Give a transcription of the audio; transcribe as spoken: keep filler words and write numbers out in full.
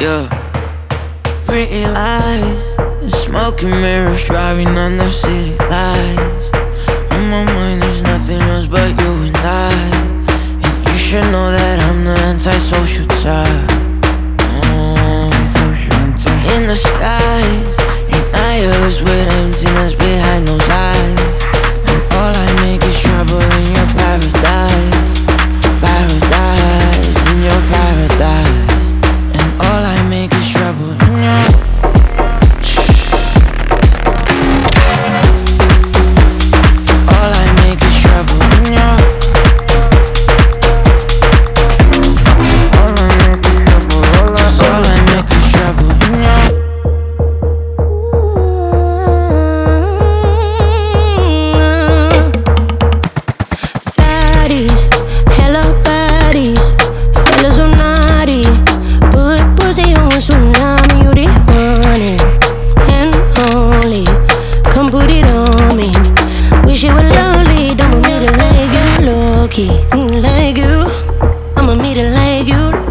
Yeah. Pretty lies, smoking mirrors, driving under city lights. On my mind, there's nothing else but you and I. And you should know that I'm the antisocial type. Mm. In the skies, and I always with emptiness behind those eyes. And all I make is trouble in your paradise. Paradise, in your paradise. And all I make is trouble in your All I make is trouble in your All I make is trouble in your Fatties, hella baddies, fellas are naughty. Put pussy on tsunami, you the honey and only. Come put it on me. Wish it were lovely, don't want me to like you, low-key, like you. I'ma meet it like you.